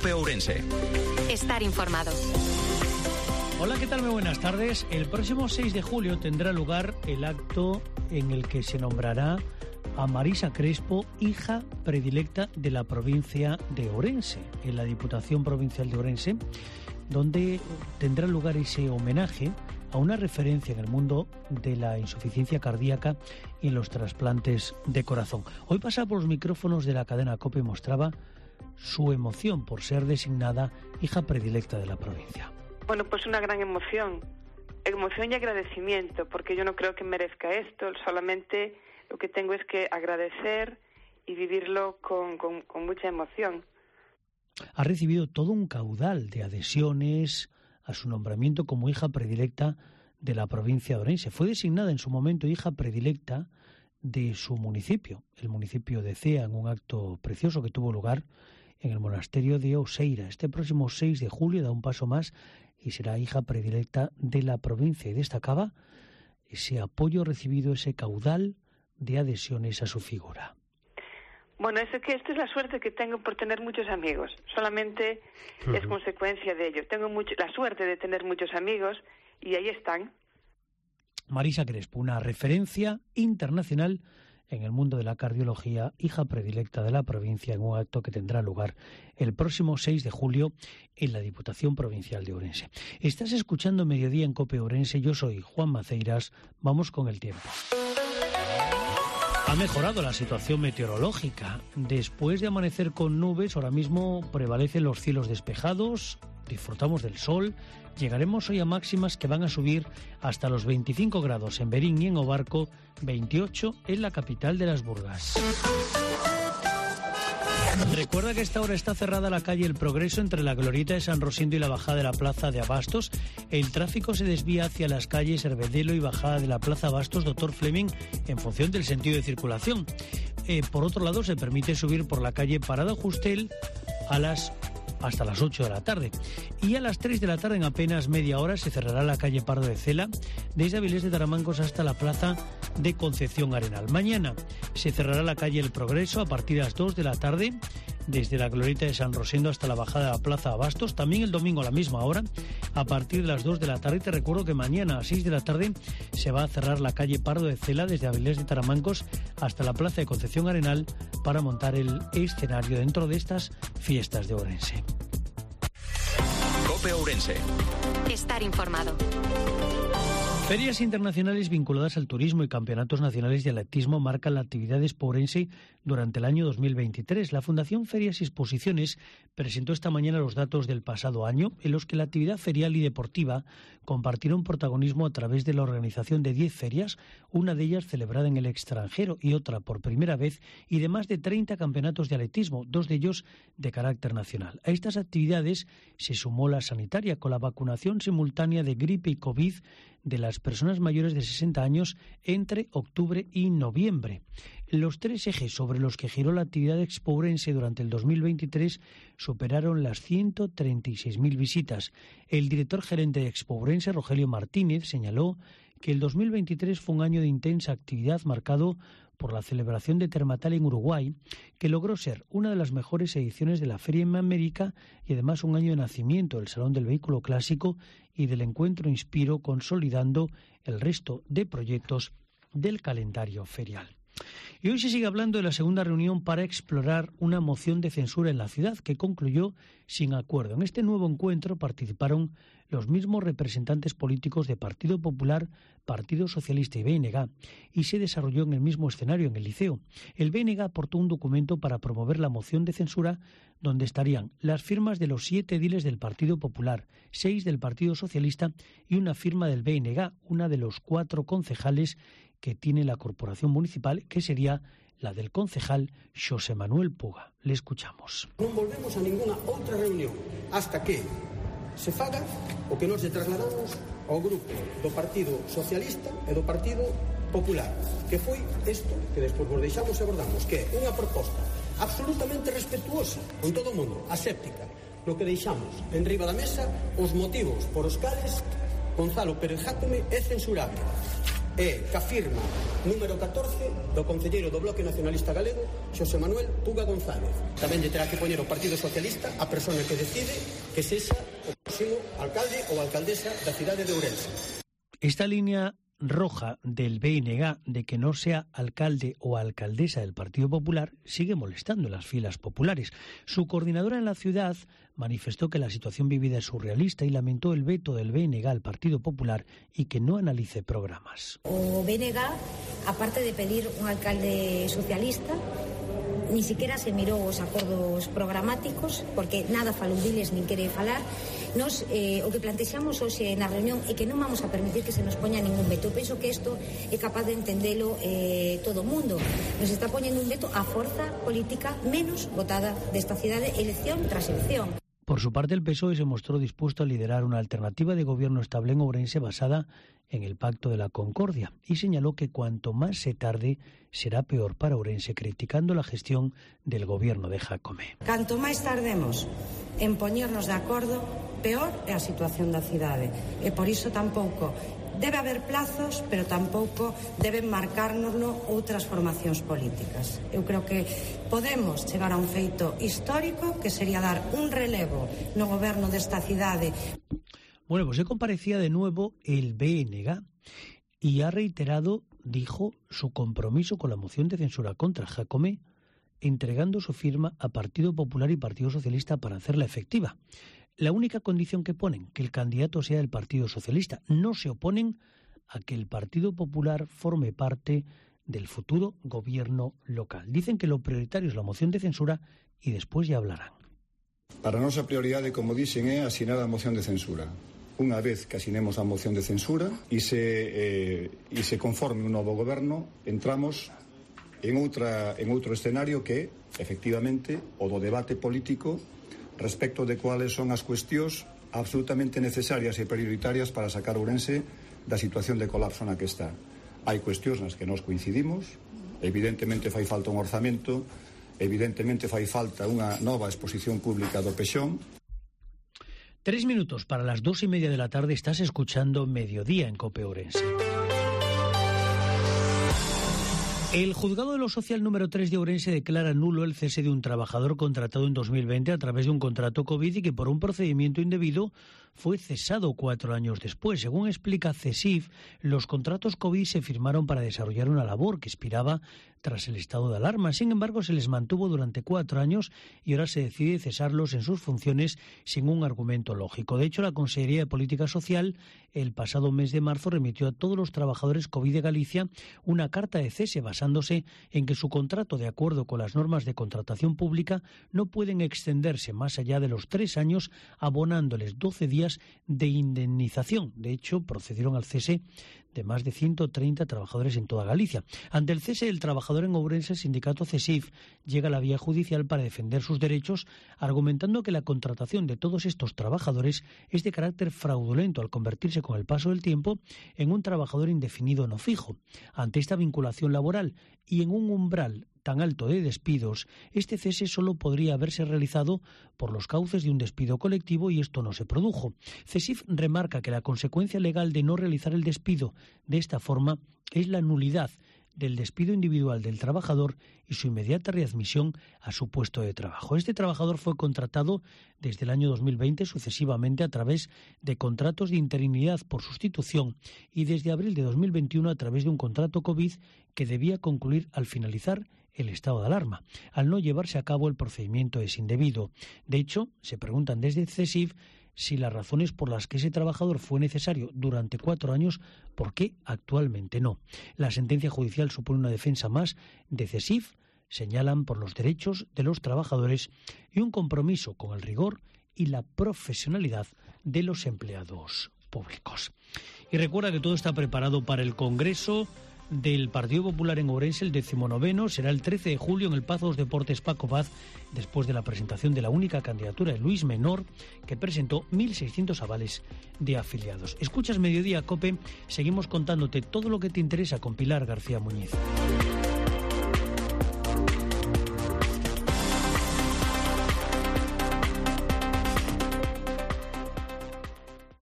COPE Ourense. Estar informado. Hola, ¿qué tal? Muy buenas tardes. El próximo 6 de julio tendrá lugar el acto en el que se nombrará a Marisa Crespo, hija predilecta de la provincia de Ourense, en la Diputación Provincial de Ourense, donde tendrá lugar ese homenaje a una referencia en el mundo de la insuficiencia cardíaca y en los trasplantes de corazón. Hoy pasaba por los micrófonos de la cadena COPE y mostraba su emoción por ser designada hija predilecta de la provincia. Bueno, pues una gran emoción y agradecimiento, porque yo no creo que merezca esto, solamente lo que tengo es que agradecer y vivirlo con mucha emoción. Ha recibido todo un caudal de adhesiones a su nombramiento como hija predilecta de la provincia de Ourense. Fue designada en su momento hija predilecta de su municipio, el municipio de Cea, en un acto precioso que tuvo lugar en el monasterio de Oseira. Este próximo 6 de julio da un paso más y será hija predilecta de la provincia, y destacaba ese apoyo recibido, ese caudal de adhesiones a su figura. Bueno, es que esta es la suerte que tengo por tener muchos amigos, solamente es consecuencia de ello. Tengo la suerte de tener muchos amigos y ahí están. Marisa Crespo, una referencia internacional en el mundo de la cardiología, hija predilecta de la provincia, en un acto que tendrá lugar el próximo 6 de julio en la Diputación Provincial de Ourense. Estás escuchando Mediodía en COPE Ourense, yo soy Juan Maceiras, vamos con el tiempo. Ha mejorado la situación meteorológica. Después de amanecer con nubes, ahora mismo prevalecen los cielos despejados, disfrutamos del sol. Llegaremos hoy a máximas que van a subir hasta los 25 grados en Berín y en Obarco, 28 en la capital de las Burgas. Recuerda que a esta hora está cerrada la calle El Progreso entre la Glorieta de San Rosindo y la bajada de la Plaza de Abastos. El tráfico se desvía hacia las calles Herbedelo y bajada de la Plaza Abastos Dr. Fleming en función del sentido de circulación. Por otro lado, se permite subir por la calle Parada Justel hasta las 8 de la tarde. Y a las 3 de la tarde, en apenas media hora, se cerrará la calle Pardo de Cela, desde Avilés de Taramancos hasta la plaza de Concepción Arenal. Mañana se cerrará la calle El Progreso a partir de las 2 de la tarde, desde la Glorieta de San Rosendo hasta la bajada de la Plaza Abastos. También el domingo a la misma hora, a partir de las 2 de la tarde. Te recuerdo que mañana a las 6 de la tarde se va a cerrar la calle Pardo de Cela, desde Avilés de Taramancos hasta la plaza de Concepción Arenal, para montar el escenario dentro de estas fiestas de Ourense. COPE Ourense. Estar informado. Ferias internacionales vinculadas al turismo y campeonatos nacionales de atletismo marcan la actividad de Expo Ourense durante el año 2023. La Fundación Ferias y Exposiciones presentó esta mañana los datos del pasado año, en los que la actividad ferial y deportiva compartieron protagonismo a través de la organización de 10 ferias, una de ellas celebrada en el extranjero y otra por primera vez, y de más de 30 campeonatos de atletismo, 2 de ellos de carácter nacional. A estas actividades se sumó la sanitaria, con la vacunación simultánea de gripe y COVID de las personas mayores de 60 años entre octubre y noviembre. Los 3 ejes sobre los que giró la actividad de Expo Ourense durante el 2023 superaron las 136.000 visitas. El director gerente de Expo Ourense, Rogelio Martínez, señaló que el 2023 fue un año de intensa actividad marcado por la celebración de Termatal en Uruguay, que logró ser una de las mejores ediciones de la Feria en América y además un año de nacimiento del Salón del Vehículo Clásico y del Encuentro Inspiro, consolidando el resto de proyectos del calendario ferial. Y hoy se sigue hablando de la segunda reunión para explorar una moción de censura en la ciudad, que concluyó sin acuerdo. En este nuevo encuentro participaron los mismos representantes políticos de Partido Popular, Partido Socialista y BNG, y se desarrolló en el mismo escenario, en el Liceo. El BNG aportó un documento para promover la moción de censura, donde estarían las firmas de los 7 ediles del Partido Popular, 6 del Partido Socialista y una firma del BNG, una de los 4 concejales que tiene la corporación municipal, que sería la del concejal Xosé Manuel Puga. Le escuchamos. Non volvemos a ninguna outra reunión hasta que se faga o que nos trasladamos ao grupo do Partido Socialista e do Partido Popular, que foi isto que despois vos deixamos e abordamos, que é unha proposta absolutamente respetuosa con todo o mundo, aséptica, no que deixamos en riba da mesa os motivos por os cales Gonzalo Pérez Jácome é censurable. é que afirma número 14 do concelleiro do Bloque Nacionalista Galego, Xosé Manuel Puga González. Tamén lle terá que poñer o Partido Socialista a persona que decide que sexa o próximo alcalde ou alcaldesa da cidade de Ourense. Esta línea roja del BNG de que no sea alcalde o alcaldesa del Partido Popular sigue molestando en las filas populares. Su coordinadora en la ciudad manifestó que la situación vivida es surrealista y lamentó el veto del BNG al Partido Popular y que no analice programas. O BNG, aparte de pedir un alcalde socialista, ni siquiera se mirou os acordos programáticos, porque nada falou diles nin quere falar. Nos, o que plantexamos hoxe na reunión é que non vamos a permitir que se nos poña ningún veto. Eu penso que isto é capaz de entendelo todo o mundo. Nos está poñendo un veto a forza política menos votada desta cidade, elección tras elección. Por su parte, el PSOE se mostró dispuesto a liderar una alternativa de gobierno estable en Ourense basada en el Pacto de la Concordia y señaló que cuanto más se tarde será peor para Ourense, criticando la gestión del gobierno de Jácome. Canto máis tardemos en poñernos de acordo, peor é a situación da cidade. E por iso tampouco debe haber plazos, pero tampouco deben marcárnoslo outras formacións políticas. Eu creo que podemos chegar a un feito histórico que sería dar un relevo no goberno desta cidade. Bueno, pues se comparecía de nuevo el BNG y ha reiterado, dijo, su compromiso con la moción de censura contra Jácome, entregando su firma a Partido Popular y Partido Socialista para hacerla efectiva. La única condición que ponen, que el candidato sea el Partido Socialista. No se oponen a que el Partido Popular forme parte del futuro gobierno local. Dicen que lo prioritario es la moción de censura y después ya hablarán. Para nosa prioridade, como dixen, é asinar a moción de censura. Unha vez que asinemos a moción de censura e se conforme un novo goberno, entramos en outro escenario que, efectivamente, o do debate político respecto de cuáles son as cuestións absolutamente necesarias e prioritarias para sacar Ourense da situación de colapso na que está. Hai cuestións nas que nos coincidimos, evidentemente fai falta un orzamento, evidentemente fai falta unha nova exposición pública do Pexón. 3 minutos para las 2:30 de la tarde, estás escuchando Mediodía en COPE Ourense. El juzgado de lo social número 3 de Ourense declara nulo el cese de un trabajador contratado en 2020 a través de un contrato COVID y que por un procedimiento indebido fue cesado 4 años después. Según explica CESIF, los contratos COVID se firmaron para desarrollar una labor que expiraba tras el estado de alarma. Sin embargo, se les mantuvo durante 4 años y ahora se decide cesarlos en sus funciones sin un argumento lógico. De hecho, la Consellería de Política Social el pasado mes de marzo remitió a todos los trabajadores COVID de Galicia una carta de cese basándose en que su contrato, de acuerdo con las normas de contratación pública, no pueden extenderse más allá de los 3 años, abonándoles 12 días de indemnización. De hecho, procedieron al cese de más de 130 trabajadores en toda Galicia. Ante el cese del trabajador en Ourense, el sindicato CESIF llega a la vía judicial para defender sus derechos, argumentando que la contratación de todos estos trabajadores es de carácter fraudulento al convertirse con el paso del tiempo en un trabajador indefinido no fijo. Ante esta vinculación laboral y en un umbral tan alto de despidos, este cese solo podría haberse realizado por los cauces de un despido colectivo y esto no se produjo. CESIF remarca que la consecuencia legal de no realizar el despido de esta forma es la nulidad del despido individual del trabajador y su inmediata readmisión a su puesto de trabajo. Este trabajador fue contratado desde el año 2020 sucesivamente a través de contratos de interinidad por sustitución y desde abril de 2021 a través de un contrato COVID que debía concluir al finalizar el estado de alarma. Al no llevarse a cabo, el procedimiento es indebido. De hecho, se preguntan desde CESIF si las razones por las que ese trabajador fue necesario durante 4 años, ¿por qué actualmente no? La sentencia judicial supone una defensa más de CESIF, señalan, por los derechos de los trabajadores y un compromiso con el rigor y la profesionalidad de los empleados públicos. Y recuerda que todo está preparado para el Congreso del Partido Popular en Ourense, el 19º, será el 13 de julio en el Pazo dos Deportes Paco Paz, después de la presentación de la única candidatura de Luis Menor, que presentó 1.600 avales de afiliados. Escuchas Mediodía COPE, seguimos contándote todo lo que te interesa con Pilar García Muñiz.